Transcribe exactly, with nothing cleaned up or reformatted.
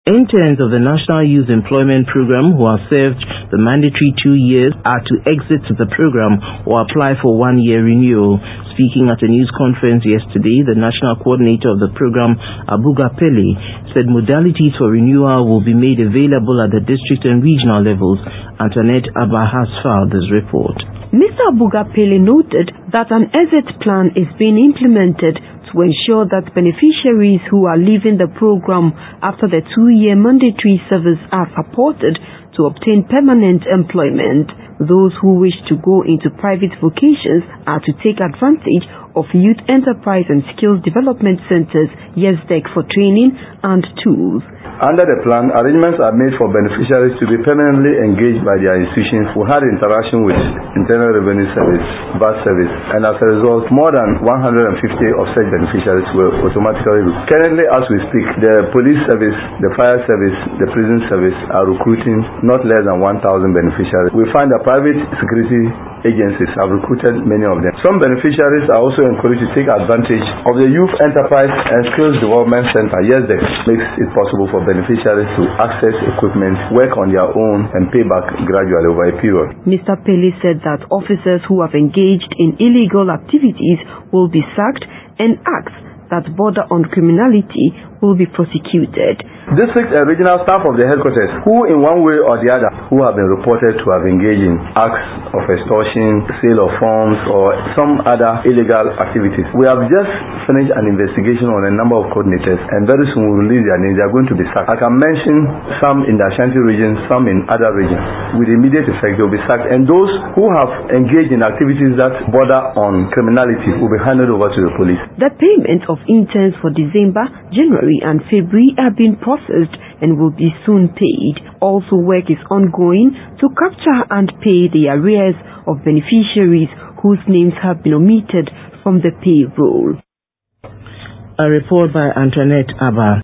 Interns of the National Youth Employment Program who have served the mandatory two years are to exit the program or apply for one-year renewal. Speaking at a news conference yesterday, the national coordinator of the program, Abuga Pele, said modalities for renewal will be made available at the district and regional levels. Antoinette Abba has filed this report. Mister Abuga Pele noted that an exit plan is being implemented to ensure that beneficiaries who are leaving the program after the two-year mandatory service are supported to obtain permanent employment. Those who wish to go into private vocations are to take advantage of Youth Enterprise and Skills Development Centers, YESDEC, for training and tools. Under the plan, arrangements are made for beneficiaries to be permanently engaged by their institutions who had interaction with Internal Revenue Service, B A S Service, and as a result, more than one hundred fifty of such beneficiaries were automatically recruited. Currently, as we speak, the police service, the fire service, the prison service are recruiting not less than one thousand beneficiaries. We find that private security agencies have recruited many of them. Some beneficiaries are also encouraged to take advantage of the Youth Enterprise and Skills Development Center. YESDEC makes it possible for beneficiaries to access equipment, work on their own, and pay back gradually over a period. Mister Pele said that officers who have engaged in illegal activities will be sacked and acts that border on criminality will be prosecuted. District and regional staff of the headquarters who in one way or the other who have been reported to have engaged in acts of extortion, sale of forms or some other illegal activities. We have just finished an investigation on a number of coordinators and very soon we will release their names. They are going to be sacked. I can mention some in the Ashanti region, some in other regions. With immediate effect they will be sacked, and those who have engaged in activities that border on criminality will be handed over to the police. The payment of interns for December, January and February are being processed and will be soon paid. Also, work is ongoing to capture and pay the arrears of beneficiaries whose names have been omitted from the payroll. A report by Antoinette Abba.